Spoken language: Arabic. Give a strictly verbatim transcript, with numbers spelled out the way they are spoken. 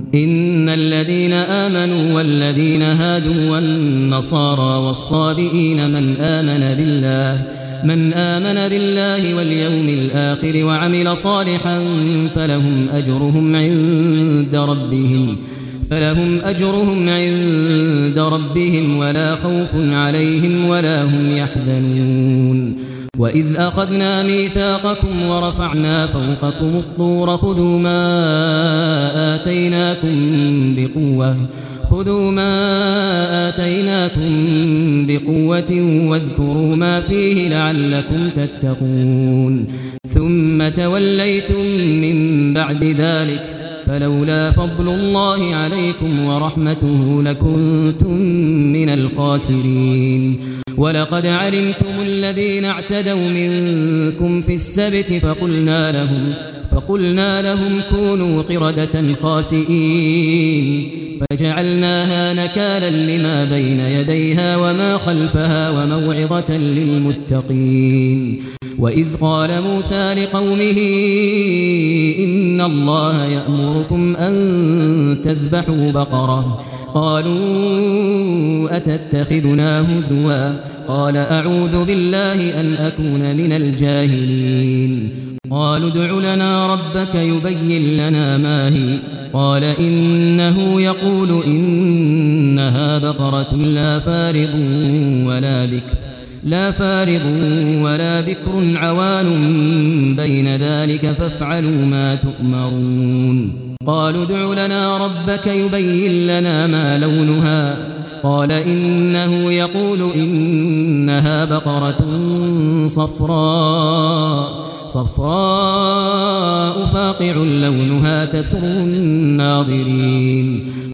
إن الذين آمنوا والذين هادوا والنصارى والصابئين من آمن بالله من آمن بالله واليوم الآخر وعمل صالحا فلهم أجرهم عند ربهم فلهم أجرهم عند ربهم ولا خوف عليهم ولا هم يحزنون وإذ أخذنا ميثاقكم ورفعنا فوقكم الطور خذوا ما آتيناكم بقوة خذوا ما آتيناكم بقوة واذكروا ما فيه لعلكم تتقون ثم توليتم من بعد ذلك فلولا فضل الله عليكم ورحمته لكنتم من الخاسرين ولقد علمتم الذين اعتدوا منكم في السبت فقلنا لهم فقلنا لهم كونوا قردة خاسئين فجعلناها نكالا لما بين يديها وما خلفها وموعظة للمتقين وإذ قال موسى لقومه إن الله يأمركم أن تذبحوا بقرة قالوا أتتخذنا هزوا قال أعوذ بالله أن أكون من الجاهلين قالوا ادع لنا ربك يبين لنا ما هي قال إنه يقول إنها بقرة لا فارض ولا بكر لا فارض ولا بكر عوان بين ذلك فافعلوا ما تؤمرون قالوا ادع لنا ربك يبين لنا ما لونها قال إنه يقول إنها بقرة صفراء صفراء فاقع لونها تسر الناظرين